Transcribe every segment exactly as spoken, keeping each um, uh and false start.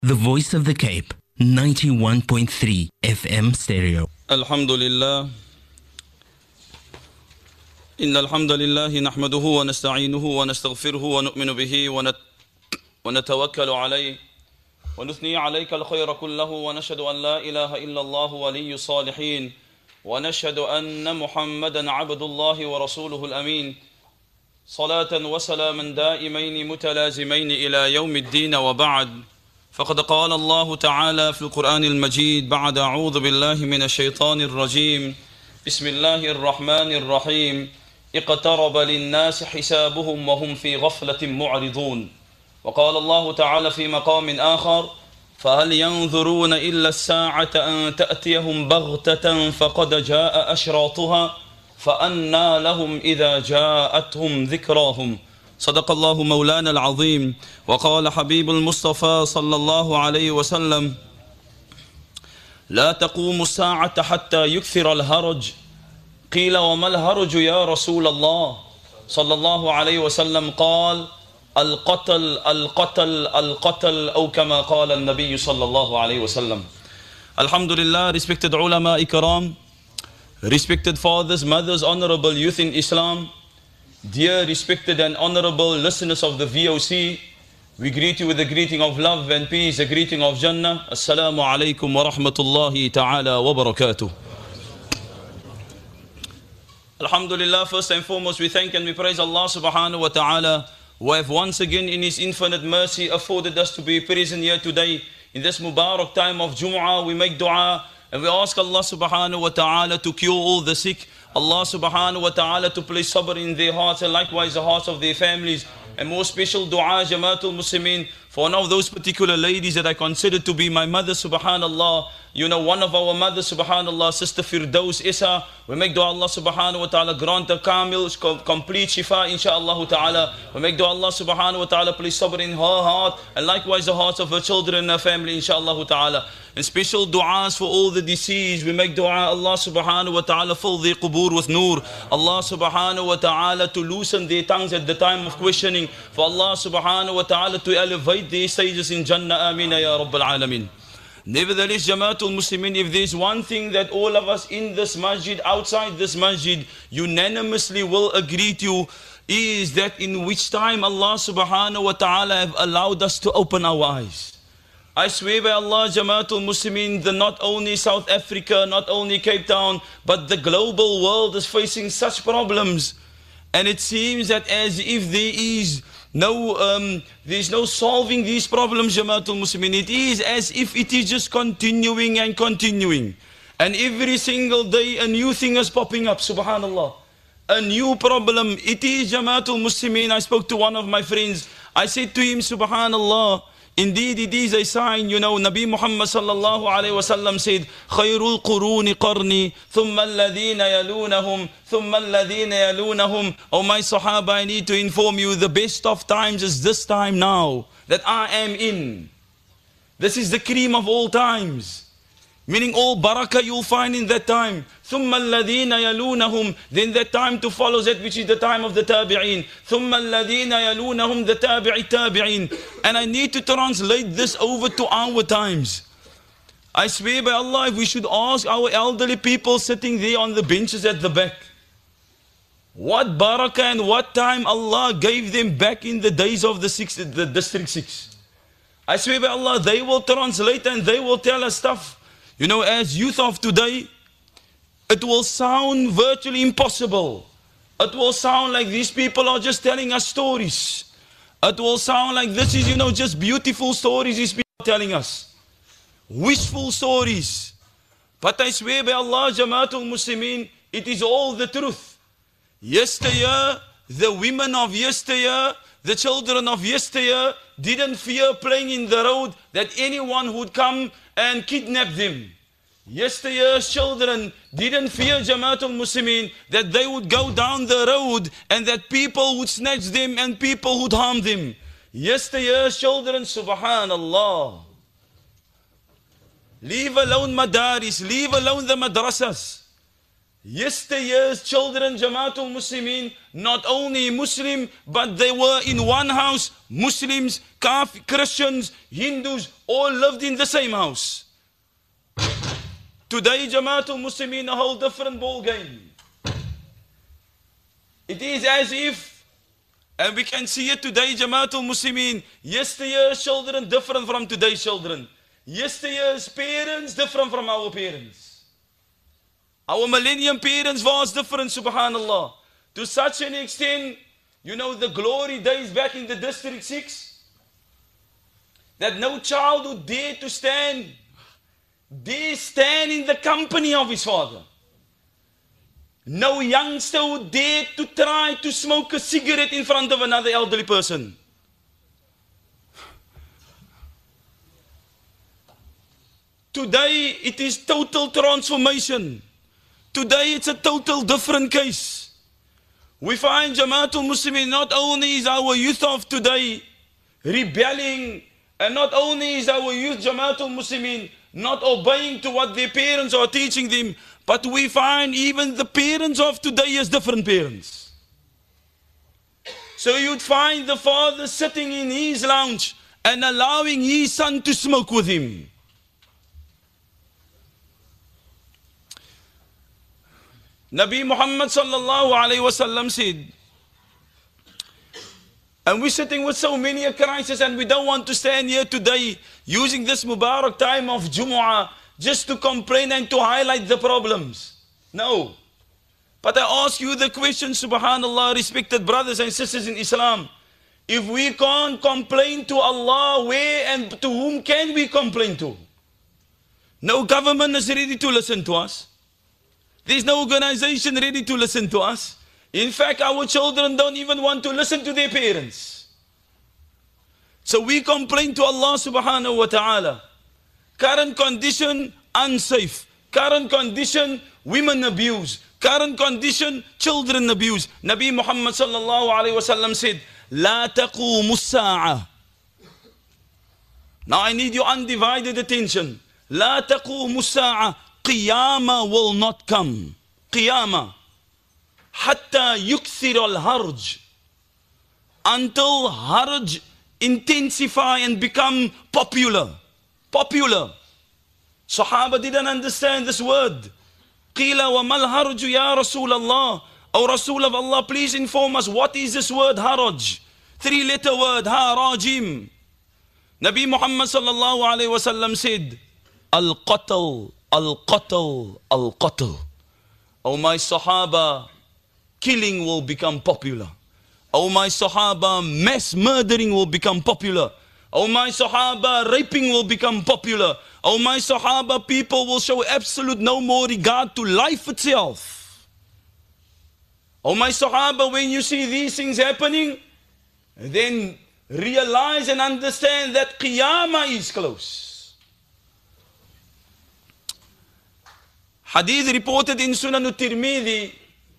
The Voice of the Cape, ninety-one point three F M stereo. Alhamdulillah. إن الحمد لله نحمده ونستعينه ونستغفره ونؤمن به ونت ونتوكل عليه ونثني عليك الخير كله ونشهد أن لا إله إلا الله ولي الصالحين ونشهد أن محمدا عبد الله ورسوله الأمين صلاة وسلاما دائمين متلازمين إلى يوم الدين وبعد فقد قال الله تعالى في القرآن المجيد بعد أعوذ بالله من الشيطان الرجيم بسم الله الرحمن الرحيم اقترب للناس حسابهم وهم في غفلة معرضون وقال الله تعالى في مقام آخر فهل ينظرون إلا الساعة أن تأتيهم بغتة فقد جاء أشراطها فأنى لهم إذا جاءتهم ذكراهم صدق الله مولانا العظيم وقال حبيب المصطفى صلى الله عليه وسلم لا تقوم الساعة حتى يكثر الهرج قيل وما الهرج يا رسول الله صلى الله عليه وسلم قال القتل القتل القتل أو كما قال النبي صلى الله عليه وسلم. Alhamdulillah, respected ulama ikram, respected fathers, mothers, honorable youth in Islam, dear respected and honorable listeners of the V O C, we greet you with the greeting of love and peace, a greeting of Jannah. Assalamu alaikum wa rahmatullahi ta'ala wa barakatuh. Alhamdulillah, first and foremost we thank and we praise Allah subhanahu wa ta'ala who have once again in His infinite mercy afforded us to be present here today. In this Mubarak time of Jum'ah we make dua and we ask Allah subhanahu wa ta'ala to cure all the sick, Allah subhanahu wa ta'ala to place sabr in their hearts and likewise the hearts of their families. And more special dua Jamaatul Muslimin for one of those particular ladies that I consider to be my mother, subhanallah. You know, one of our mothers, subhanallah, Sister Firdaus Isa. We make dua Allah subhanahu wa ta'ala grant her kamil, complete shifa insha'Allah ta'ala. We make dua Allah subhanahu wa ta'ala place sabr in her heart and likewise the hearts of her children and her family insha'Allah ta'ala. And special du'as for all the deceased. We make dua Allah subhanahu wa ta'ala fill their qubur with nur. Allah subhanahu wa ta'ala to loosen their tongues at the time of questioning. For Allah subhanahu wa ta'ala to elevate their stages in Jannah. Ameen ya Rabbil Alameen. Nevertheless, Jamaatul Muslimin, if there's one thing that all of us in this masjid, outside this masjid, unanimously will agree to, is that in which time Allah subhanahu wa ta'ala have allowed us to open our eyes. I swear by Allah, Jamaatul Muslimin, that not only South Africa, not only Cape Town, but the global world is facing such problems. And it seems that as if there is no, um, there's no solving these problems, Jamaatul Muslimin. It is as if it is just continuing and continuing. And every single day a new thing is popping up, subhanallah. A new problem. It is Jamaatul Muslimin. I spoke to one of my friends. I said to him, subhanallah, indeed it is a sign, you know, Nabi Muhammad sallallahu alayhi wa sallam said, خَيْرُ الْقُرُونِ قَرْنِي ثُمَّ الَّذِينَ يَلُونَهُمْ ثُمَّ الَّذِينَ يَلُونَهُمْ. Oh my Sahaba, I need to inform you, the best of times is this time now that I am in. This is the cream of all times. Meaning all barakah you'll find in that time. ثُمَّ الَّذِينَ يَلُونَهُمْ. Then that time to follow that which is the time of the tabi'een. ثُمَّ الَّذِينَ يَلُونَهُمْ. The tabi'i tabi'een. And I need to translate this over to our times. I swear by Allah, if we should ask our elderly people sitting there on the benches at the back, what barakah and what time Allah gave them back in the days of the, six, the District six. I swear by Allah, they will translate and they will tell us stuff. You know, as youth of today, it will sound virtually impossible. It will sound like these people are just telling us stories. It will sound like this is, you know, just beautiful stories these people are telling us. Wishful stories. But I swear by Allah, Jamaatul Muslimin, it is all the truth. Yesteryear, the women of yesteryear, the children of yesteryear didn't fear playing in the road that anyone would come and kidnap them. Yesteryear's children didn't fear, Jamaatul Muslimin, that they would go down the road and that people would snatch them and people would harm them. Yesteryear's children, subhanallah. Leave alone madaris, leave alone the madrasas. Yesteryear's children, Jamaatul Muslimin, not only Muslim, but they were in one house. Muslims, Kaf, Christians, Hindus, all lived in the same house. Today, Jamaatul Muslimin, a whole different ball game. It is as if, and we can see it today, Jamaatul Muslimin, yesteryear's children different from today's children. Yesteryear's parents different from our parents. Our millennium parents was different, subhanallah. To such an extent, you know the glory days back in the District six, that no child would dare to stand, dare stand in the company of his father. No youngster would dare to try to smoke a cigarette in front of another elderly person. Today, it is total transformation. Today, it's a total different case. We find Jamaatul Muslimin, not only is our youth of today rebelling, and not only is our youth Jamaatul Muslimin not obeying to what their parents are teaching them, but we find even the parents of today as different parents. So you'd find the father sitting in his lounge and allowing his son to smoke with him. Nabi Muhammad sallallahu alayhi wasallam said, and we're sitting with so many a crisis, and we don't want to stand here today using this Mubarak time of Jumu'ah just to complain and to highlight the problems. No. But I ask you the question, subhanallah, respected brothers and sisters in Islam. If we can't complain to Allah, where and to whom can we complain to? No government is ready to listen to us. There's no organization ready to listen to us. In fact, our children don't even want to listen to their parents. So we complain to Allah subhanahu wa ta'ala. Current condition, unsafe. Current condition, women abuse. Current condition, children abuse. Nabi Muhammad sallallahu alayhi wa sallam said, La taqumu as-sa'a. Now I need your undivided attention. La taqumu as-sa'a. Qiyamah will not come. Qiyamah. Hatta yukthir al-harj. Until harj intensify and become popular. Popular. Sahaba didn't understand this word. Qila wa mal harju ya Rasulallah. O Rasul of Allah, please inform us, what is this word haraj? Three letter word, harajim. Nabi Muhammad sallallahu alayhi wa sallam said, Al-qatl. Al-qatl, al-qatl. Oh my Sahaba, killing will become popular. Oh my Sahaba, mass murdering will become popular. Oh my Sahaba, raping will become popular. Oh my Sahaba, people will show absolute no more regard to life itself. Oh my Sahaba, when you see these things happening, then realize and understand that Qiyamah is close. Hadith reported in Sunan al-Tirmidhi.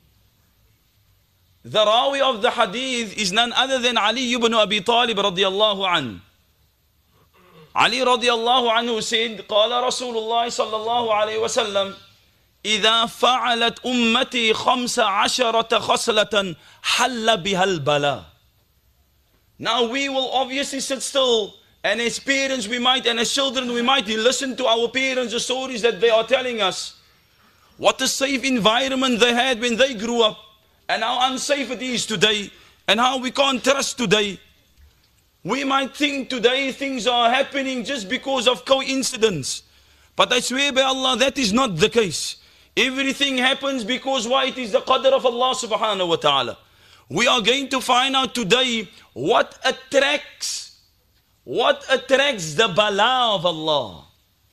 The Rawi of the Hadith is none other than Ali ibn Abi Talib radiyallahu anhu. Ali radiyallahu anhu said, قال رسول الله صلى الله عليه وسلم, إذا فعلت أمتي خمس عشرة خصلة حل بها البلاء. Now we will obviously sit still, and as parents we might, and as children we might listen to our parents, the stories that they are telling us. What a safe environment they had when they grew up, and how unsafe it is today, and how we can't trust today. We might think today things are happening just because of coincidence. But I swear by Allah, that is not the case. Everything happens because why? It is the qadr of Allah subhanahu wa ta'ala. We are going to find out today what attracts, what attracts the bala of Allah.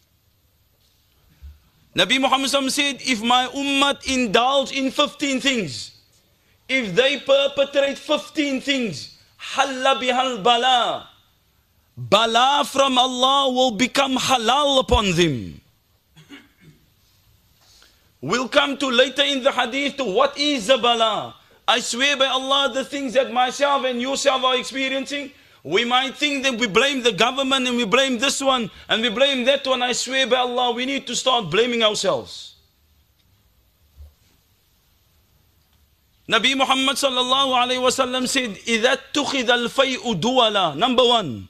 Nabi Muhammad said, if my ummah indulge in fifteen things, if they perpetrate fifteen things, halla bihal bala, bala from Allah will become halal upon them. We'll come to later in the hadith to what is the bala. I swear by Allah, the things that myself and yourself are experiencing, we might think that we blame the government and we blame this one and we blame that one. I swear by Allah, we need to start blaming ourselves. Nabi Muhammad sallallahu alayhi wa sallam said, إِذَا اتُّخِذَ الْفَيْءُ دُوَلًا. Number one,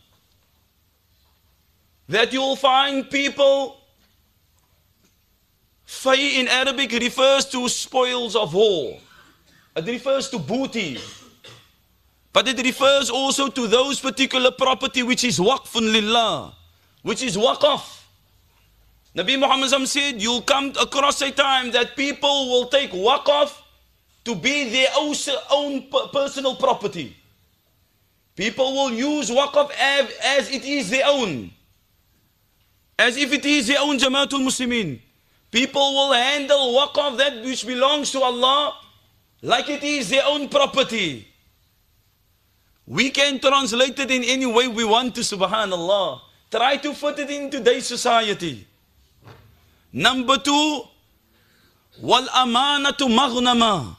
that you'll find people, fay in Arabic refers to spoils of war. It refers to booty. But it refers also to those particular property which is waqfun lillah, which is waqaf. Nabi Muhammad said, you'll come across a time that people will take waqaf to be their own personal property. People will use waqaf as, as it is their own. As if it is their own Jamaatul Muslimin. People will handle waqaf, that which belongs to Allah, like it is their own property. We can translate it in any way we want to, subhanallah. Try to fit it in today's society. Number two, wal amanatu maghnama.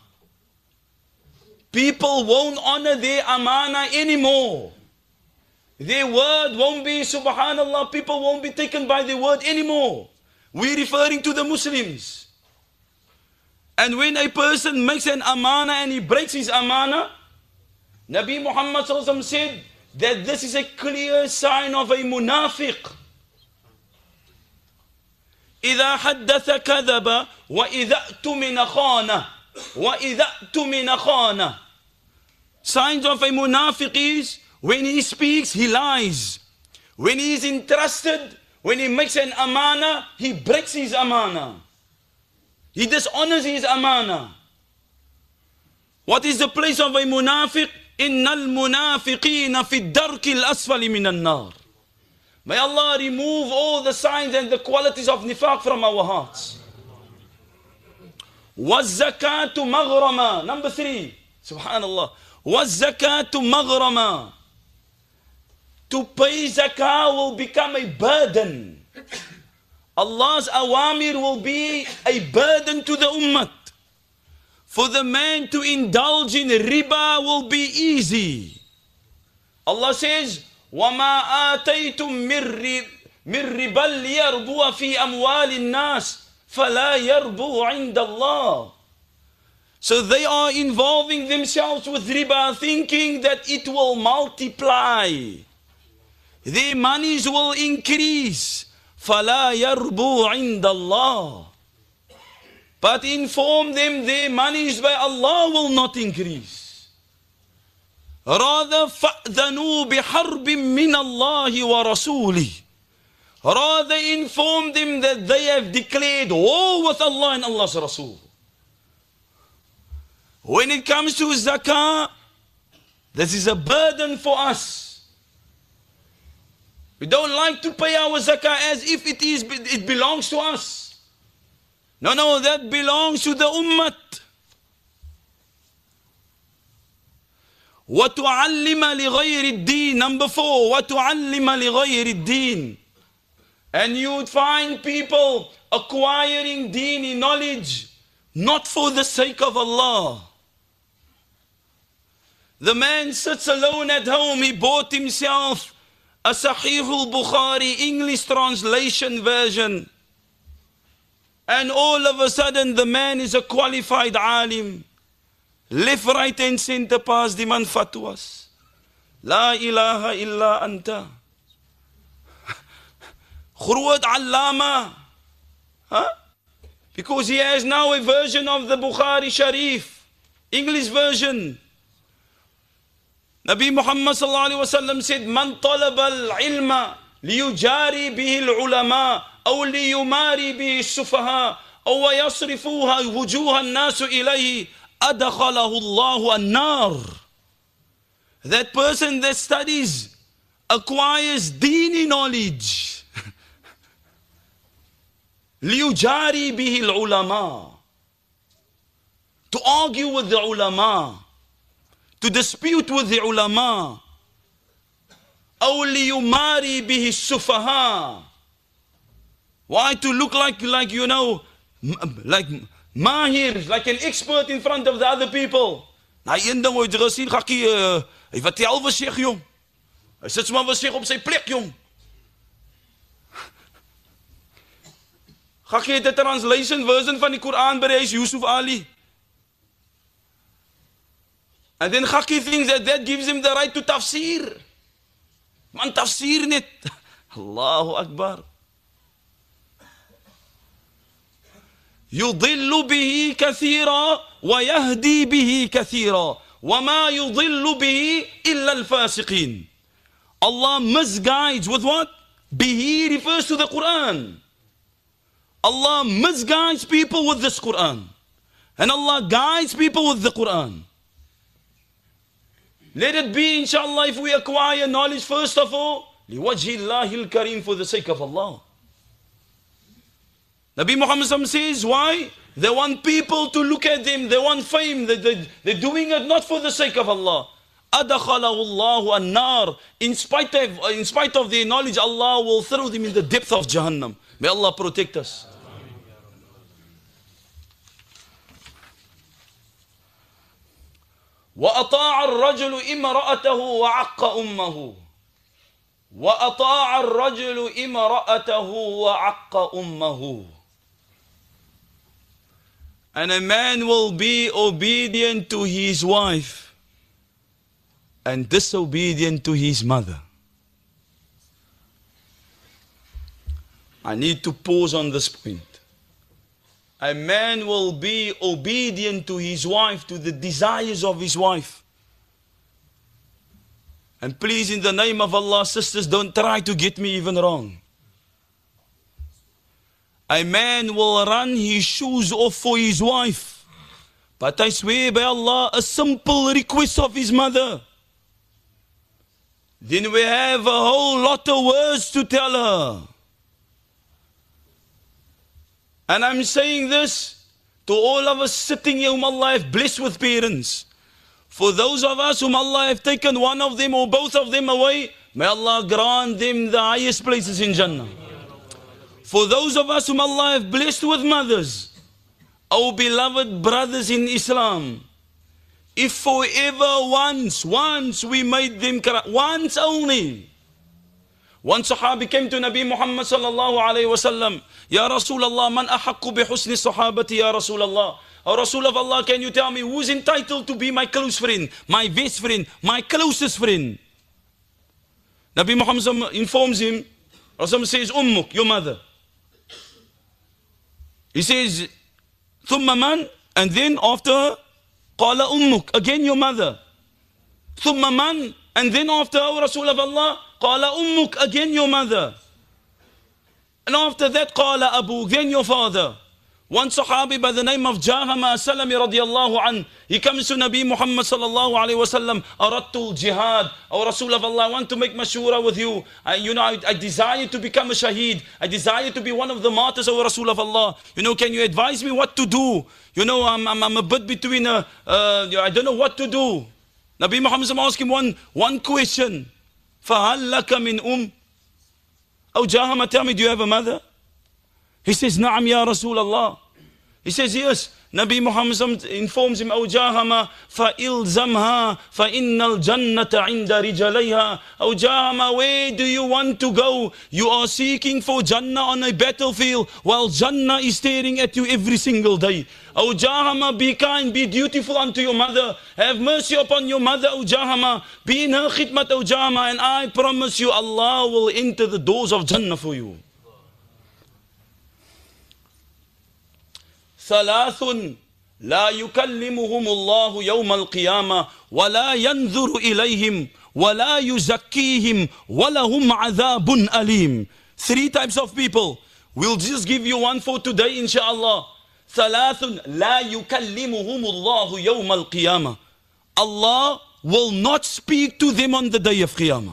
People won't honor their amana anymore. Their word won't be, subhanallah, people won't be taken by their word anymore. We're referring to the Muslims. And when a person makes an amana and he breaks his amana, Nabi Muhammad sallallahu alaihi wasallam said that this is a clear sign of a munafiq. إِذَا حَدَّثَ كَذَبَ وَإِذَا اؤْتُمِنَ خَانَ وَإِذَا اؤْتُمِنَ خَانَ. Signs of a munafiq is, when he speaks, he lies. When he is entrusted, when he makes an amana, he breaks his amana. He dishonors his amana. What is the place of a munafiq? إِنَّ الْمُنَافِقِينَ فِي الدَّرْكِ الْأَسْفَلِ مِنَ النَّارِ. May Allah remove all the signs and the qualities of nifaq from our hearts. وَالزَّكَاةُ مَغْرَمًا. Number three, subhanallah. وَالزَّكَاةُ مَغْرَمًا. To pay zakah will become a burden. Allah's awamir will be a burden to the ummah. For the man to indulge in riba will be easy. Allah says, وَمَا آتَيْتُم مِّن رِّبًا لِيَرْبُوَ فِي أَمْوَالِ النَّاسِ فَلَا يَرْبُو عِندَ اللَّهِ. So they are involving themselves with riba, thinking that it will multiply. Their monies will increase. فَلَا يَرْبُو عِندَ اللَّهِ. But inform them their monies by Allah will not increase. Rather, فَأْذَنُوا بِحَرْبٍ مِّنَ اللَّهِ وَرَسُولِهِ. Rather inform them that they have declared war with Allah and Allah's Rasul. When it comes to zakah, this is a burden for us. We don't like to pay our zakah as if it is, it belongs to us. No, no, that belongs to the ummah. وَتُعَلِّمَ لِغَيْرِ الدِّينِ. Number four, وَتُعَلِّمَ لِغَيْرِ الدِّينِ. And you would find people acquiring deen knowledge, not for the sake of Allah. The man sits alone at home, he bought himself a Sahih al-Bukhari English translation version. And all of a sudden the man is a qualified alim. Left, right and center pass the man fatwas. La ilaha illa anta. Khurwat allama. Huh? Because he has now a version of the Bukhari Sharif. English version. Nabi Muhammad sallallahu alaihi wasallam said, Man talaba al-ilma liyujari bihi al-ulama aw liyumari bihi al-sufaha aw yasrifuha wujuha an-nasu ilayhi adakhalahu Allahu an-nar. That person that studies, acquires dini knowledge. Liyujari bihi al-ulama. To argue with the ulama. To dispute with the ulama. أو ليماري به السفهاء. Why to look like, like you know, like mahir, like an expert in front of the other people. Nou, een ding ooit gesien, Gakkie, uh, hy vertel wat sê, jong. Hy sit maar wat sê op sy plek, jong. Gakkie het 'n translation version van die Koran by Yusuf Ali. And then Khaki thinks that that gives him the right to tafsir. Man tafsir net. Allahu Akbar. يضل به كثيرا ويهدي به كثيرا وما يضل به إلا الفاسقين. Allah misguides with what? Bihi refers to the Quran. Allah misguides people with this Quran. And Allah guides people with the Quran. Let it be, inshallah, if we acquire knowledge, first of all, لِوَجْهِ اللَّهِ الْكَرِيمِ, for the sake of Allah. Nabi Muhammad says, why? They want people to look at them, they want fame, they, they, they're doing it not for the sake of Allah. أَدَخَلَهُ اللَّهُ النَّارِ. In spite of, in spite of their knowledge, Allah will throw them in the depth of Jahannam. May Allah protect us. وأطاع الرجل امرأته وعق أمه وأطاع الرجل امرأته وعق أمه. And a man will be obedient to his wife and disobedient to his mother. I need to pause on this point. A man will be obedient to his wife, to the desires of his wife. And please, in the name of Allah, sisters, don't try to get me even wrong. A man will run his shoes off for his wife. But I swear by Allah, a simple request of his mother. Then we have a whole lot of words to tell her. And I'm saying this to all of us sitting here whom Allah have blessed with parents. For those of us whom Allah have taken one of them or both of them away, may Allah grant them the highest places in Jannah. For those of us whom Allah have blessed with mothers, our beloved brothers in Islam, if forever once, once we made them cry, once only. One Sahabi came to Nabi Muhammad sallallahu alayhi wa sallam. Ya Rasulullah, man ahakku bi husni sahabati ya Rasulullah. O Rasul of Allah, can you tell me who's entitled to be my close friend, my best friend, my closest friend? Nabi Muhammad informs him. Rasul says, Ummuk, your mother. He says, Thumma man, and then after, Qala Ummuk, again your mother. Thumma man, and then after, O Rasul of Allah, Qala Ummuk, again your mother. And after that, Qala Abu, then your father. One Sahabi by the name of Jahama Salami radiallahu an, he comes to Nabi Muhammad sallallahu alayhi wa sallam, Aradtul jihad, O Rasul of Allah, I want to make mashura with you. I, you know, I, I desire to become a shaheed. I desire to be one of the martyrs, O Rasul of Allah. You know, can you advise me what to do? You know, I'm, I'm, I'm a bit between, a, uh, I don't know what to do. Nabi Muhammad asked him one, one question. فَهَلْ لَكَ مِنْ أُمْ? Oh Jahama, tell me, do you have a mother? He says, Na'am ya Rasulullah. He says, yes. Nabi Muhammad informs him, O Jahama, فَإِلْزَمْهَا فَإِنَّ الْجَنَّةَ عِنْدَ رِجَلَيْهَا. O Jahama, where do you want to go? You are seeking for Jannah on a battlefield, while Jannah is staring at you every single day. O Jahama, be kind, be dutiful unto your mother. Have mercy upon your mother, O Jahama. Be in her khidmat, O Jahama, and I promise you, Allah will enter the doors of Jannah for you. ثلاث لا يكلمهم الله يوم القيامة ولا ينظر إليهم ولا يزكيهم ولهم عذاب أليم. Three types of people. We'll just give you one for today, inshallah. ثلاث لا يكلمهم الله يوم القيامة. Allah will not speak to them on the day of Qiyamah.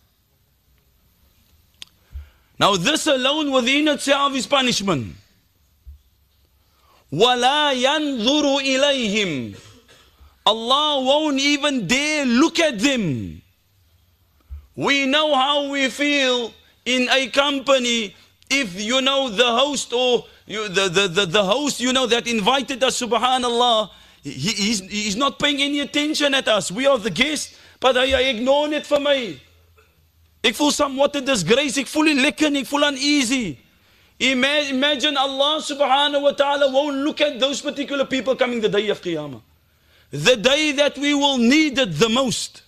Now this alone within itself is punishment. وَلَا يَنْظُرُ إِلَيْهِمْ. Allah won't even dare look at them. We know how we feel in a company if, you know, the host or you, the, the, the, the host, you know, that invited us, subhanallah, he, he's, he's not paying any attention at us. We are the guests, but hy ignore net vir my. Ek voel somewhat a disgrace, ek voel nie lekker nie, ek voel uneasy. Imagine Allah subhanahu wa ta'ala won't look at those particular people coming the day of Qiyamah. the day that we will need it the most.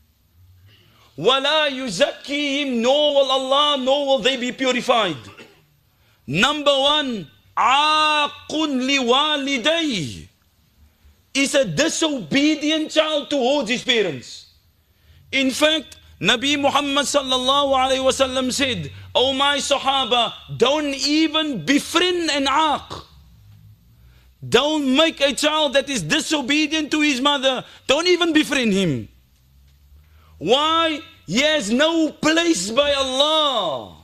وَلَا يُزَكِّيهِمْ, nor will Allah, nor will they be purified. Number one, عَاقٌ لِوَالِدَيْهِ, is a disobedient child towards his parents. In fact, Nabi Muhammad sallallahu alayhi wa sallam said, "O my Sahaba, don't even befriend an aaq. Don't make a child that is disobedient to his mother. Don't even befriend him." Why? He has no place by Allah.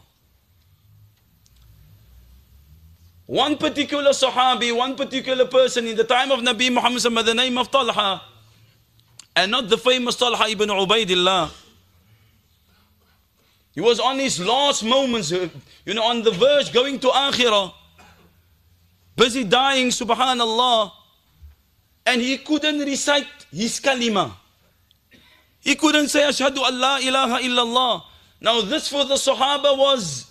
One particular Sahabi, one particular person in the time of Nabi Muhammad by the name of Talha, and not the famous Talha ibn Ubaidillah. He was on his last moments, you know, on the verge going to Akhirah, busy dying, subhanallah, and he couldn't recite his kalima. He couldn't say, Ashhadu an la ilaha illallah. Now this for the Sahaba was,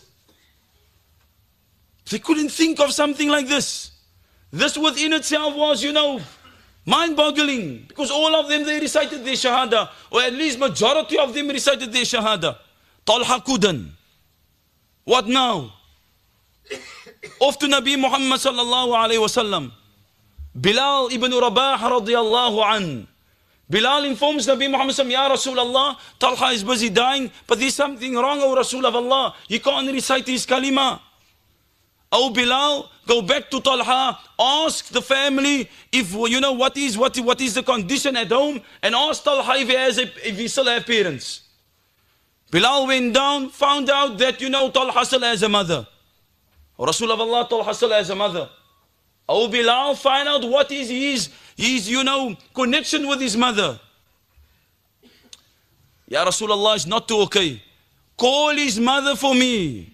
they couldn't think of something like this. This within itself was, you know, mind-boggling, because all of them, they recited their shahada, or at least majority of them recited their shahada. Talha couldn't. What now? Off to Nabi Muhammad sallallahu alayhi wasallam. Bilal ibn Rabah radiyallahu an. Bilal informs Nabi Muhammad sallallahu alayhi wasallam, Ya Rasulullah, Talha is busy dying, but there's something wrong, O Rasul of Allah. He can't recite his kalima. Oh Bilal, go back to Talha, ask the family if, you know, what is, what, what is the condition at home, and ask Talha if he, has a, if he still has parents. Bilal went down, found out that, you know, Talha still has a mother. Rasul of Allah, Talha still has a mother. Oh Bilal, find out what is his, his, you know, connection with his mother. Ya Rasulullah, is not too okay. Call his mother for me.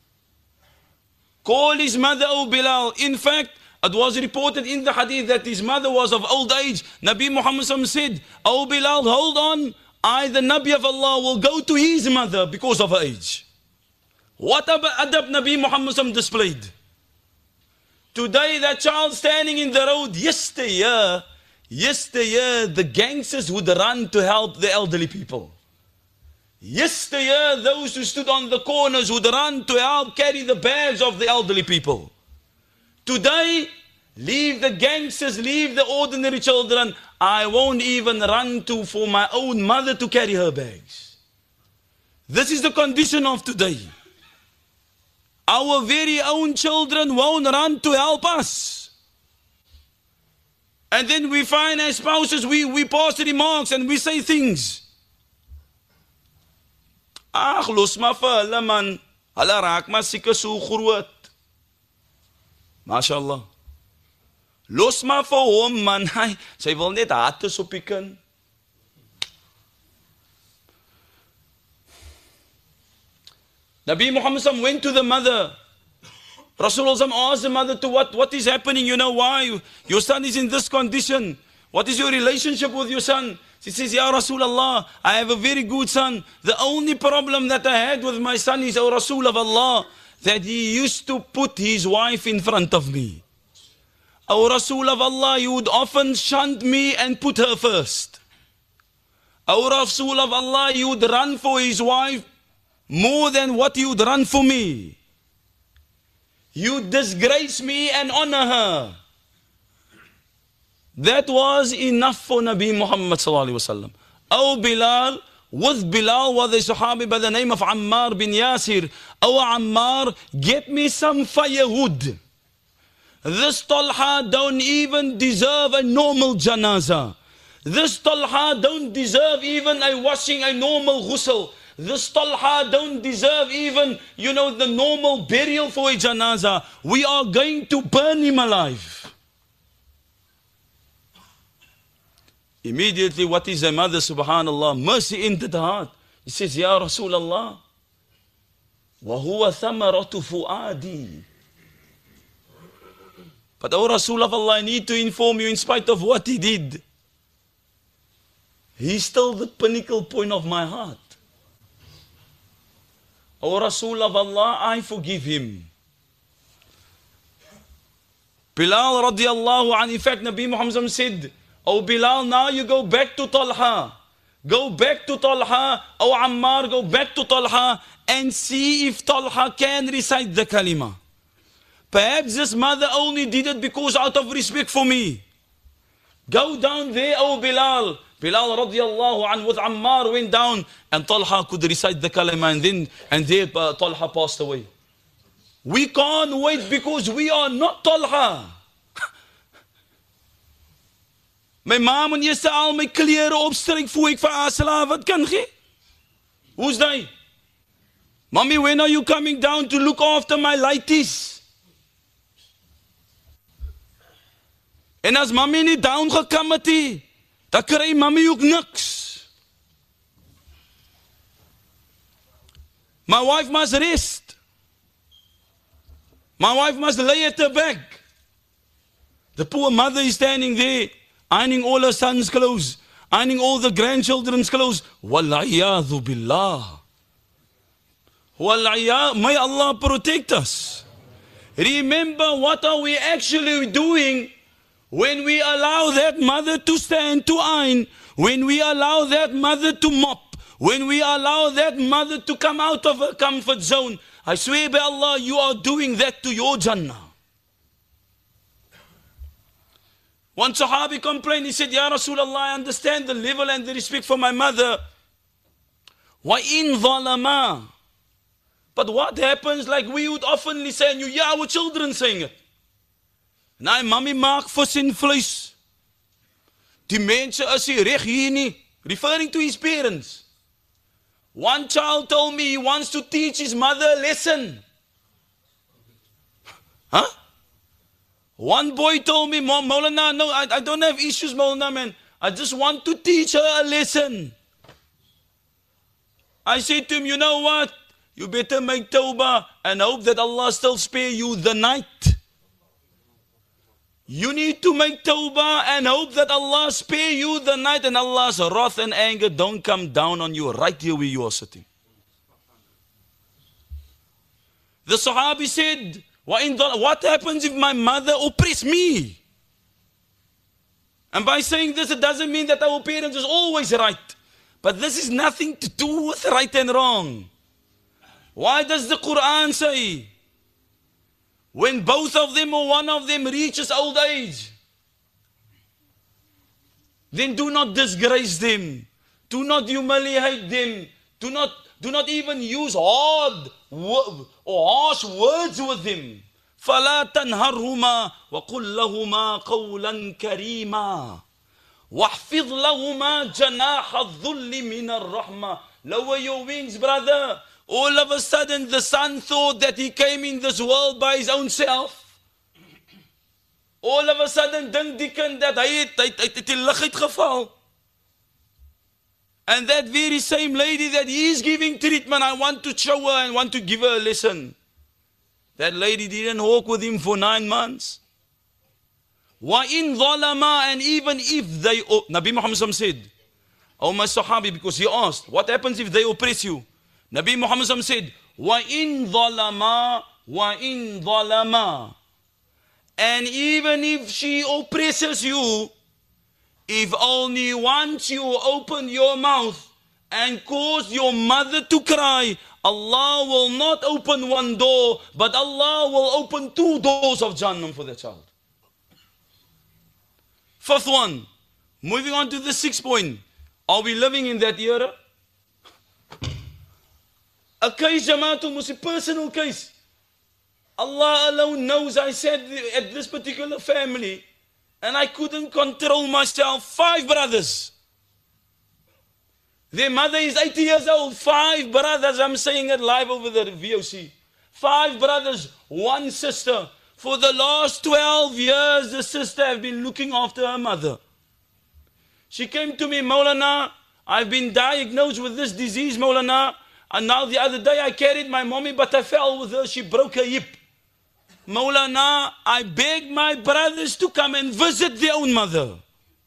Call his mother, O Bilal. In fact, it was reported in the hadith that his mother was of old age. Nabi Muhammad said, O Bilal, hold on. I, the Nabi of Allah, will go to his mother because of her age. What adab Nabi Muhammad displayed. Today, that child standing in the road, yesteryear, yesteryear, the gangsters would run to help the elderly people. Yesteryear, those who stood on the corners would run to help carry the bags of the elderly people. Today, leave the gangsters, leave the ordinary children. I won't even run to for my own mother to carry her bags. This is the condition of today. Our very own children won't run to help us. And then we find as spouses, we, we pass remarks and we say things. Ag, los maar vir hulle man. Hulle raak maar seker so groot. MashaAllah. Los maar vir hom man. Hy, sy wil net hartes op die kind. Nabi Muhammad went to the mother. Rasulullah asked the mother to what, what is happening, you know why? Your son is in this condition. What is your relationship with your son? She says, Ya Rasulullah, I have a very good son. The only problem that I had with my son is, O Rasul of Allah, that he used to put his wife in front of me. O Rasul of Allah, you would often shunt me and put her first. O Rasul of Allah, you would run for his wife more than what you would run for me. You disgrace me and honor her. That was enough for Nabi Muhammad sallallahu alaihi wasallam. Oh Bilal, with Bilal was a Sahabi by the name of Ammar bin Yasir. Oh Ammar, get me some firewood. This Talha don't even deserve a normal janaza. This Talha don't deserve even a washing a normal ghusl. This Talha don't deserve even, you know, the normal burial for a janaza. We are going to burn him alive. Immediately, what is a mother, subhanallah, mercy into the heart. He says, Ya Rasulullah, وَهُوَ ثَمَرَةُ فُؤَادِي. But O Rasul of Allah, I need to inform you, in spite of what he did, he's still the pinnacle point of my heart. O Rasul of Allah, I forgive him. Bilal radiallahu anhu, in fact, Nabi Muhammad said, Oh Bilal, now you go back to Talha. Go back to Talha. Oh Ammar, go back to Talha and see if Talha can recite the kalima. Perhaps this mother only did it because out of respect for me. Go down there, oh Bilal. Bilal radiallahu anhu with Ammar went down and Talha could recite the kalima, and then and there uh, Talha passed away. We can't wait because we are not Talha. My ma moet eers al my klere opstryk voor ek vir haar slaaf wat kan gee. Who's die? Mommy, when are you coming down to look after my lighties? En as mommy nie down gekom het nie, dan kry mommy ook niks. My wife must rest. My wife must lay at her back. The poor mother is standing there, ironing all her son's clothes, ironing all the grandchildren's clothes. Wal-iyadhu billah. Wal-iyadhu. May Allah protect us. Remember, what are we actually doing when we allow that mother to stand to iron, when we allow that mother to mop, when we allow that mother to come out of her comfort zone? I swear by Allah, you are doing that to your Jannah. One Sahabi complained, he said, Ya Rasulullah, I understand the level and the respect for my mother. Wa in zalama. But what happens, like we would oftenly say, and you hear our children saying it. Nou, mommy maak vis en vlees. Die mense is hier reg hier nie. Referring to his parents. One child told me he wants to teach his mother a lesson. Huh? One boy told me, Mom, Maulana, no, I, I don't have issues, Maulana, man. I just want to teach her a lesson. I said to him, you know what? You better make tawbah and hope that Allah still spare you the night. You need to make tawbah and hope that Allah spare you the night and Allah's wrath and anger don't come down on you right here where you are sitting. The Sahabi said, what happens if my mother oppresses me? And by saying this, it doesn't mean that our parents is always right. But this is nothing to do with right and wrong. Why does the Quran say, when both of them or one of them reaches old age, then do not disgrace them. Do not humiliate them. Do not, do not even use hard or harsh words with them. فَلَا تَنْهَرْهُمَا وَقُلْ لَهُمَا قَوْلًا كَرِيمًا وَاحْفِظْ لَهُمَا جَنَاحَ الذُّلِّ مِنَ الرَّحْمَةِ. Lower your wings, brother. All of a sudden the son thought that he came in this world by his own self. All of a sudden dink die kind dat hy het, hy, hy, het die lig uitgeval. And that very same lady that he is giving treatment, I want to show her and want to give her a lesson. That lady didn't walk with him for nine months. Wa in zalama, and even if they, oh, Nabi Muhammad said, oh my Sahabi, because he asked, what happens if they oppress you? Nabi Muhammad said, wa in zalama, wa in zalama. And even if she oppresses you, if only once you open your mouth and cause your mother to cry, Allah will not open one door, but Allah will open two doors of Jannah for the child. Fifth one, moving on to the sixth point. Are we living in that era? A case, Jamaatul Muslim, personal case. Allah alone knows, I said at this particular family, and I couldn't control myself, five brothers. Their mother is eighty years old, five brothers, I'm saying it live over the V O C. Five brothers, one sister. For the last twelve years, the sister have been looking after her mother. She came to me, Maulana, I've been diagnosed with this disease, Maulana, and now the other day I carried my mommy, but I fell with her, she broke her hip. Maulana, I begged my brothers to come and visit their own mother.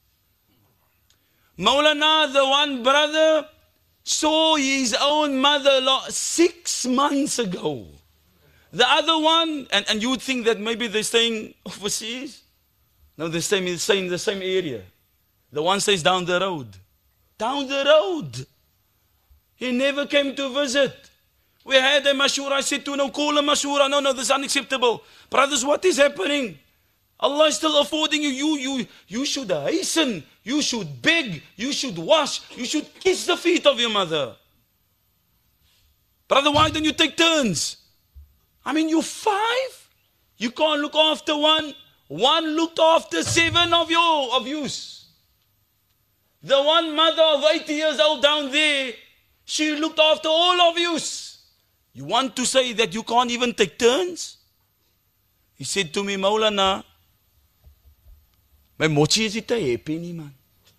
Maulana, the one brother saw his own mother six months ago. The other one, and, and you would think that maybe they're staying overseas. No, they're staying, they're staying in the same area. The one stays down the road. Down the road. He never came to visit. We had a mashura. I said to no, call a mashura. No, no, this is unacceptable. Brothers, what is happening? Allah is still affording you. You, you, you should hasten. You should beg. You should wash. You should kiss the feet of your mother. Brother, why don't you take turns? I mean, you're five. You can't look after one. One looked after seven of you, of yous. The one mother of eighty years old down there, she looked after all of yous. You want to say that you can't even take turns? He said to me, Maulana, my mochi is it a penny, man.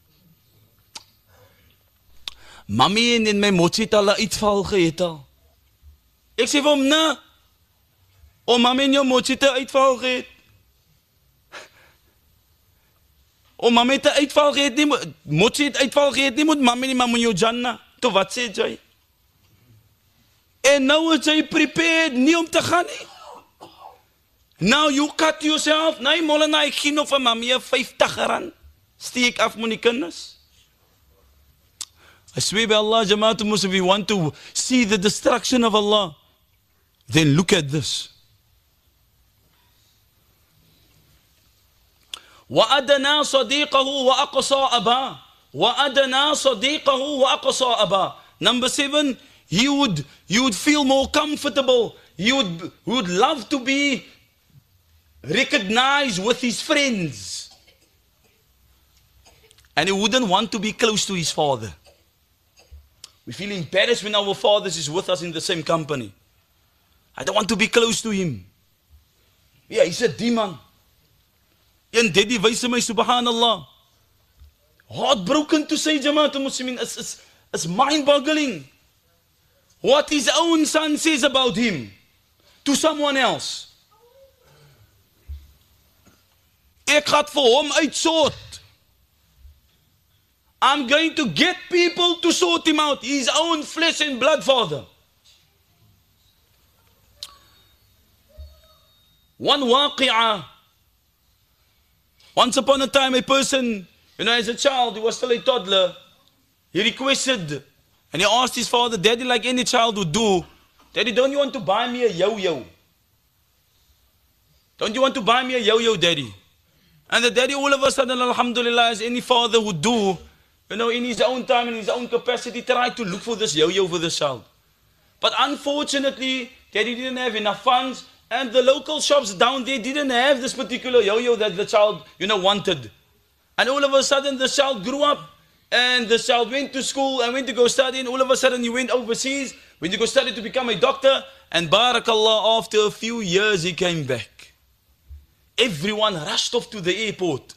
Mami en my mochi het al uitval gehet al. Ek sê vir hom, na, o mami en jou mochi het uitval gehet. O mami het uitval gehet nie, mochi het uitval gehet nie, moet mami nie, maar moet jou Janna. Toe wat sê jy? En nou is jy prepared nie om te gaan nie. Now you cut yourself. Nee, Maulana, ek gee nog van mami vyftig rand. Steek af met die kinders. I swear by Allah, Jamaatul Muslim, if you want to see the destruction of Allah, then look at this. وَأَدَنَا صَدِيقَهُ وَأَقْصَى أَبَا وَأَدَنَا صَدِيقَهُ وَأَقْصَى أَبَا. Number seven, he would, you would feel more comfortable. He would, he would love to be recognized with his friends. And he wouldn't want to be close to his father. We feel embarrassed when our father is with us in the same company. I don't want to be close to him. Yeah, he's a demon. And daddy wys my, subhanallah. Heartbroken to say, Jamaatul Muslimin, it's, it's, it's mind-boggling. What his own son says about him to someone else. Ek gaan vir hom uitsort. I'm going to get people to sort him out. His own flesh and blood father. One waqi'ah. Once upon a time, a person, you know, as a child, he was still a toddler, he requested, and he asked his father, Daddy, like any child would do, Daddy, don't you want to buy me a yo-yo? Don't you want to buy me a yo-yo, Daddy? And the daddy, all of a sudden, alhamdulillah, as any father would do, you know, in his own time, in his own capacity, tried to look for this yo-yo for this child. But unfortunately, Daddy didn't have enough funds, and the local shops down there didn't have this particular yo-yo that the child, you know, wanted. And all of a sudden, the child grew up, and the child went to school and went to go study, and all of a sudden, he went overseas, went to go study to become a doctor, and barakallah, after a few years, he came back. Everyone rushed off to the airport,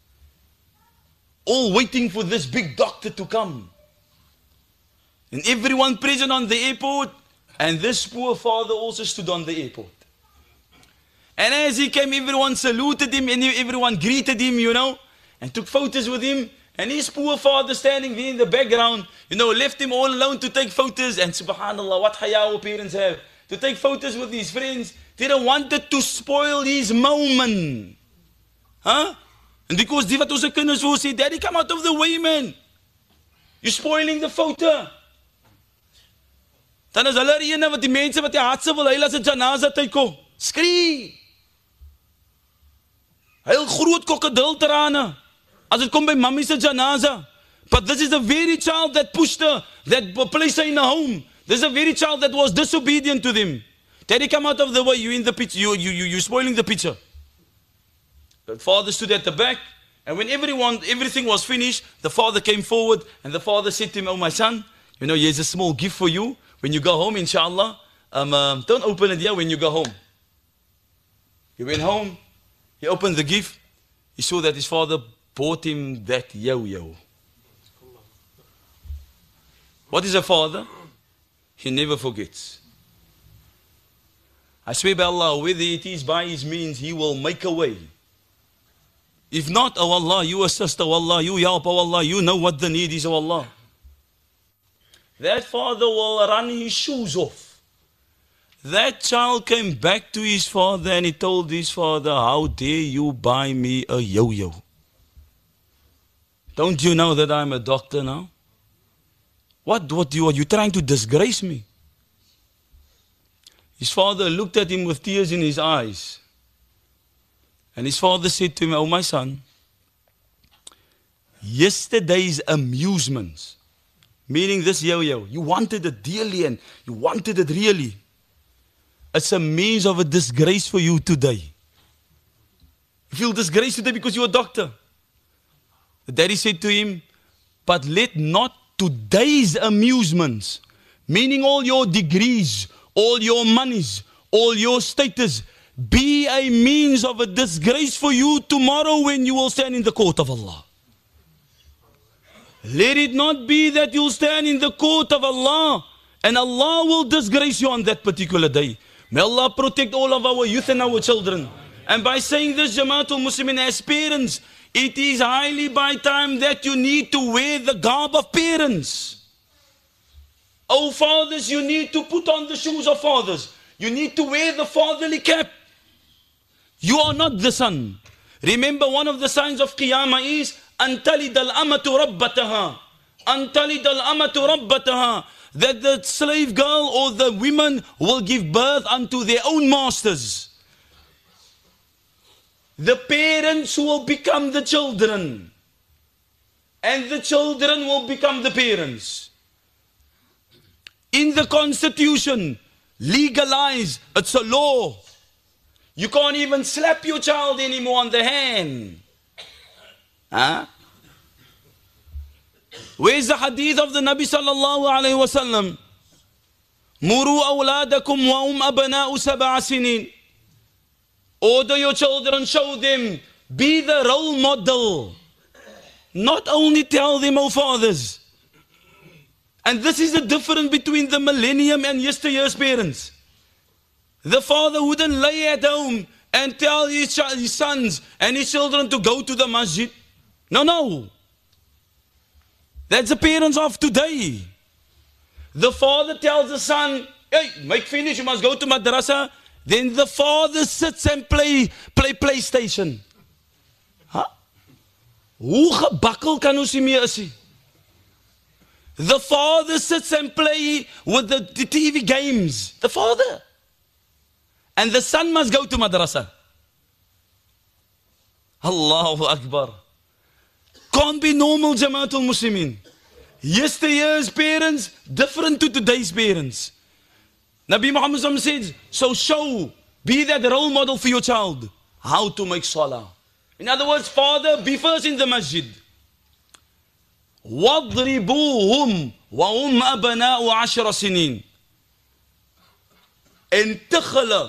all waiting for this big doctor to come. And everyone present on the airport, and this poor father also stood on the airport. And as he came, everyone saluted him, and everyone greeted him, you know, and took photos with him. And his poor father standing there in the background, you know, left him all alone to take photos. And subhanallah, what haya our parents have, to take photos with his friends. They don't wanted to spoil his moment. Huh? And because die wat ons kinders wil sê, Daddy, come out of the way, man. You're spoiling the photo. Dan is hulle ene wat die mense wat die hartse wil huil as 'n janaza tyd kom. Skree. Huil groot krokodiltrane as dit kom by mammy se janaza. But this is a very child that pushed her, that placed her in a home. This is a very child that was disobedient to them. Daddy, come out of the way. You in the picture. You you you you spoiling the picture. The father stood at the back, and when everyone everything was finished, the father came forward, and the father said to him, "Oh my son, you know, here's a small gift for you. When you go home, inshallah, um, um, don't open it here when you go home." He went home. He opened the gift. He saw that his father bought him that yo-yo. What is a father? He never forgets. I swear by Allah, whether it is by his means, he will make a way. If not, oh Allah, you assist, oh Allah, you help, oh Allah, you know what the need is, oh Allah. That father will run his shoes off. That child came back to his father and he told his father, "How dare you buy me a yo-yo?" Don't you know that I'm a doctor now? What, what you are you trying to disgrace me? His father looked at him with tears in his eyes. And his father said to him, oh my son, yesterday's amusements, meaning this yo-yo, you wanted it dearly and you wanted it really. It's a means of a disgrace for you today. You feel disgraced today because you're a doctor. The daddy said to him, but let not today's amusements, meaning all your degrees, all your monies, all your status, be a means of a disgrace for you tomorrow when you will stand in the court of Allah. Let it not be that you'll stand in the court of Allah and Allah will disgrace you on that particular day. May Allah protect all of our youth and our children. And by saying this, Jamaatul Muslimin, as parents, it is highly by time that you need to wear the garb of parents. Oh fathers, you need to put on the shoes of fathers. You need to wear the fatherly cap. You are not the son. Remember, one of the signs of Qiyamah is أَنْتَلِدَ الْأَمَةُ رَبَّتَهَا أَنْتَلِدَ الْأَمَةُ رَبَّتَهَا, that the slave girl or the women will give birth unto their own masters. The parents will become the children, and the children will become the parents. In the constitution, legalized, it's a law. You can't even slap your child anymore on the hand. Huh? Where's the hadith of the Nabi sallallahu alayhi wa sallam? Muru awladakum wa um abana'u sab'a sinin. Order your children, show them, be the role model. Not only tell them, oh fathers. And this is the difference between the millennium and yesteryear's parents. The father wouldn't lay at home and tell his, his sons and his children to go to the masjid. No, no. That's the parents of today. The father tells the son, hey, make finish, you must go to madrasa. Then the father sits and play, play PlayStation. Huh? Hoe gebakkel kan ons nie meer is nie? The father sits and play with the, the T V games. The father. And the son must go to madrasa. Allahu Akbar. Can't be normal, Jamaatul Muslimin. Yesteryear's parents, different to today's parents. Nabi Muhammad says, so show, be that role model for your child, how to make salah. In other words, father, be first in the masjid. وَاضْرِبُوهُمْ وَهُمْ أَبْنَاءُ عَشْرَ سِنِينَ. And tikhla,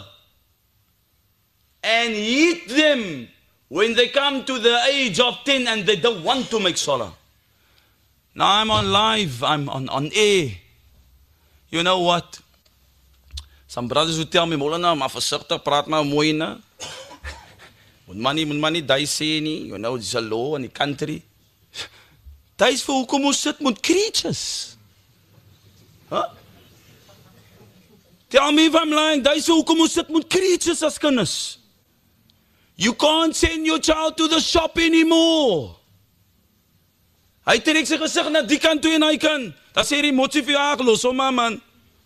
and hit them when they come to the age of ten and they don't want to make salah. Now I'm on live, I'm on, on air. You know what? Some brothers who tell me, Molana, maar versigtig, praat maar mooi na. Moet man nie, moet man nie die sê nie. You know, it's a law in the country. Dis vir hoekom ons sit met creatures. Huh? Tell me if I'm lying. Dis vir hoekom ons sit met creatures as kinders. You can't send your child to the shop anymore. Hy trek sy gesig na die kant toe en hy kan. Dan sê die motsie vir jou, los hom maar man.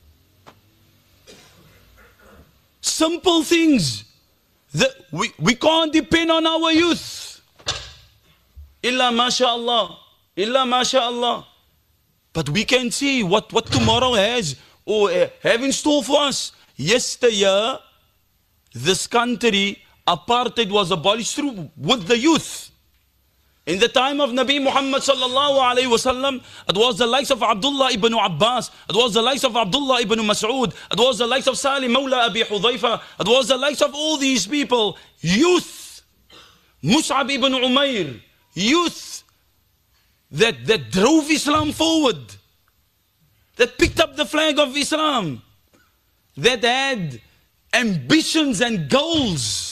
Simple things. The, we, we can't depend on our youth. Illa mashallah. Illa mashallah. But we can see what, what tomorrow has or uh, have in store for us. Yesteryear, this country, apartheid was abolished through with the youth. In the time of Nabi Muhammad sallallahu alayhi wasallam, it was the likes of Abdullah ibn Abbas, it was the likes of Abdullah ibn Mas'ud, it was the likes of Salim Mawla Abi Hudhaifa, it was the likes of all these people, youth, Mus'ab ibn Umair, youth, that, that drove Islam forward, that picked up the flag of Islam, that had ambitions and goals.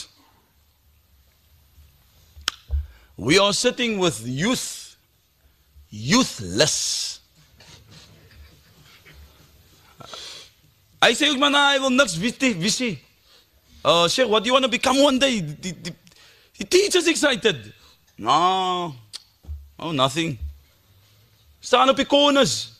We are sitting with youth, youthless. I say, man, I will next visit. Uh, Sheikh, what do you want to become one day? The, the, the teacher's excited. No, Oh, nothing. Staan op die corners.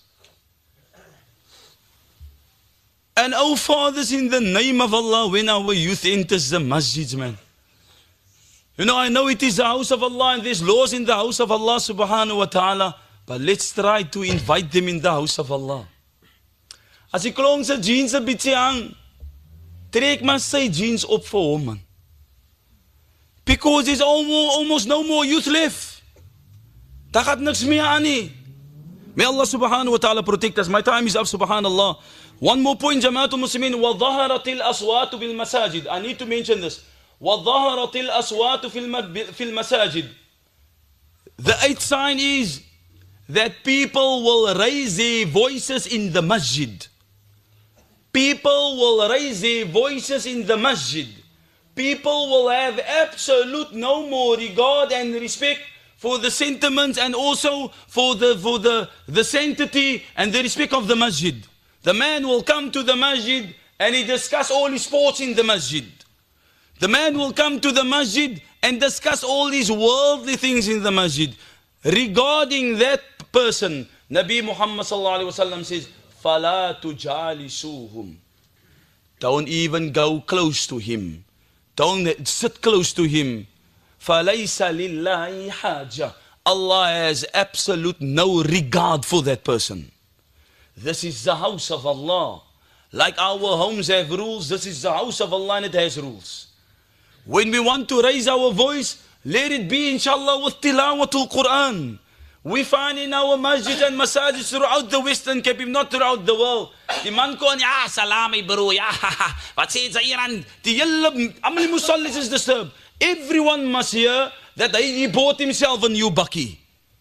And oh fathers, in the name of Allah, when our youth enters the masjids, man. You know, I know it is the house of Allah and there's laws in the house of Allah subhanahu wa ta'ala. But let's try to invite them in the house of Allah. As die klong sy jeans 'n bietjie hang, trek maar sy jeans op vir hom, man. Because there's almost, almost no more youth left. Daar gaat niks meer aan nie. May Allah subhanahu wa ta'ala protect us. My time is up, subhanallah. One more point, Jamaatul Muslimin. وَظَهَرَتِ الْأَصْوَاتُ بِالْمَسَاجِدِ. I need to mention this. وَظَهَرَتِ الْأَصْوَاتُ فِي الْمَسَاجِدِ. The eighth sign is that people will raise their voices in the masjid. People will raise their voices in the masjid. People will have absolute no more regard and respect for the sentiments and also for the for the, the sanctity and the respect of the masjid. The man will come to the masjid and he discuss all his sports in the masjid. The man will come to the masjid and discuss all these worldly things in the masjid. Regarding that person, Nabi Muhammad sallallahu alaihi wasallam says, "Fala tujalisuhum." Don't even go close to him. Don't sit close to him. فَلَيْسَ لِلَّهِ حَاجَةٌ. Allah has absolute no regard for that person. This is the house of Allah. Like our homes have rules, this is the house of Allah and it has rules. When we want to raise our voice, let it be inshallah with tilawatul Quran. We find in our masjid and masajid throughout the Western Cape, if not throughout the world. Die man kon, ja, salami bro, ja, wat sê sy hier aan? Die hele, amal die musallis is disturbed. Everyone must hear that he bought himself a new bakkie.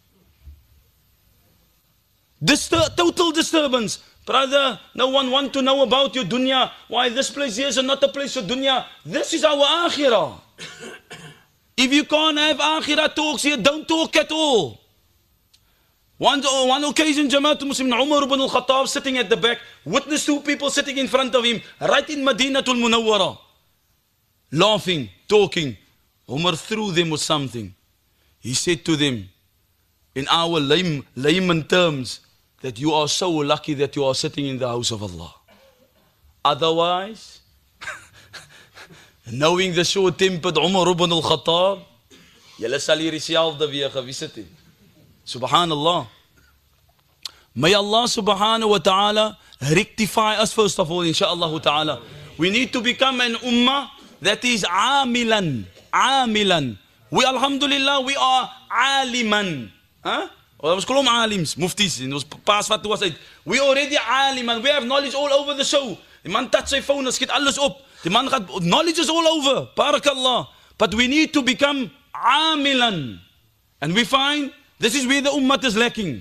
Distur total disturbance. Brother, no one wants to know about your dunya. Why this place here is not a place of dunya. This is our akhirah. If you can't have akhirah talks here, don't talk at all. One, one occasion, Jamaatul Muslimin, Umar ibn al-Khattab sitting at the back, witnessed two people sitting in front of him, right in Madinatul Munawwara, laughing, talking. Umar threw them with something. He said to them, in our lame, layman terms, that you are so lucky that you are sitting in the house of Allah. Otherwise, knowing the short-tempered Umar ibn al-Khattab, julle sal hier dieselfde weer gewees het. Subhanallah. May Allah subhanahu wa ta'ala rectify us first of all, insha'Allah ta'ala. We need to become an ummah that is amilan. Amilan. We, alhamdulillah, we are aliman. Huh? Ons kolom alims, muftis, ons paas wat was uit. We already aliman. We have knowledge all over the show. Die man touch sy phone, skiet alles op. Die man gaat, knowledge is all over. Barakallah. But we need to become amilan. And we find this is where the ummah is lacking.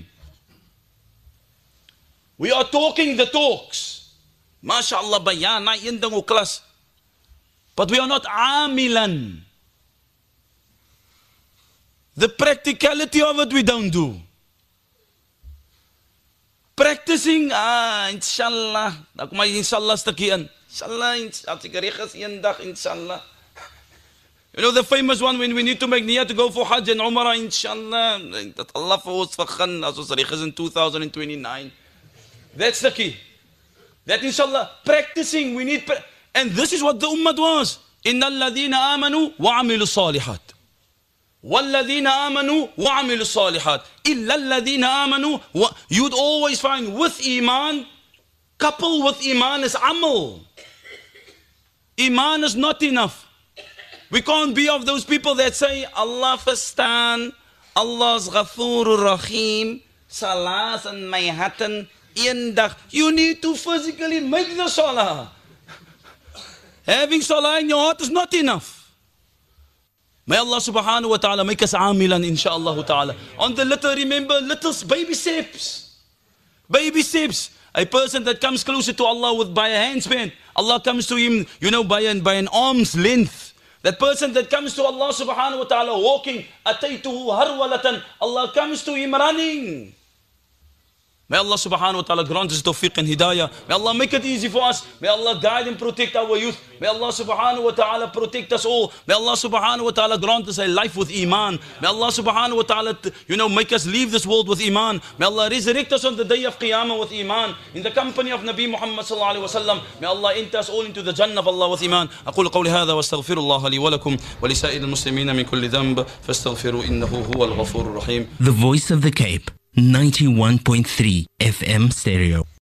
We are talking the talks. MashaAllah, bayan, na yendang o klas. But we are not amilan. The practicality of it we don't do. Practicing, ah, inshallah. Ako may inshallah stakian. Inshallah, inshallah, inshallah. You know the famous one when we need to make niyah to go for Hajj and Umrah, inshallah, that Allah for us fakhan, as was in two thousand twenty-nine. That's the key. That inshallah, practicing, we need, pra and this is what the ummah was. Inna alladhina amanu wa amilu salihat. Walladhina amanu wa amilu salihat. Illa alladhina amanu wa, you'd always find with iman, coupled with iman is amal. Iman is not enough. We can't be of those people that say, Allah verstaan, Allah's Ghafoor Rahim, Salas and Mayhatan, Eendag. You need to physically make the Salah. Having Salah in your heart is not enough. May Allah subhanahu wa ta'ala make us amilan, insha'Allah ta'ala. On the little, remember, little baby steps. Baby steps. A person that comes closer to Allah with by a handspan, Allah comes to him, you know, by an, by an arm's length. That person that comes to Allah subhanahu wa ta'ala walking, ataytuhu harwalatan, Allah comes to him running. May Allah subhanahu wa ta'ala grant us tawfiq and hidayah. May Allah make it easy for us. May Allah guide and protect our youth. May Allah subhanahu wa ta'ala protect us all. May Allah subhanahu wa ta'ala grant us a life with iman. May Allah subhanahu wa ta'ala, you know, make us leave this world with iman. May Allah resurrect us on the day of Qiyamah with iman. In the company of Nabi Muhammad sallallahu alayhi wa sallam. May Allah enter us all into the Jannah of Allah with iman. أقول قولي هذا واستغفر الله لي ولكم ولسائر المسلمين من كل ذنب فاستغفروا إنه هو الغفور الرحيم. The Voice of the Cape, ninety-one point three F M stereo.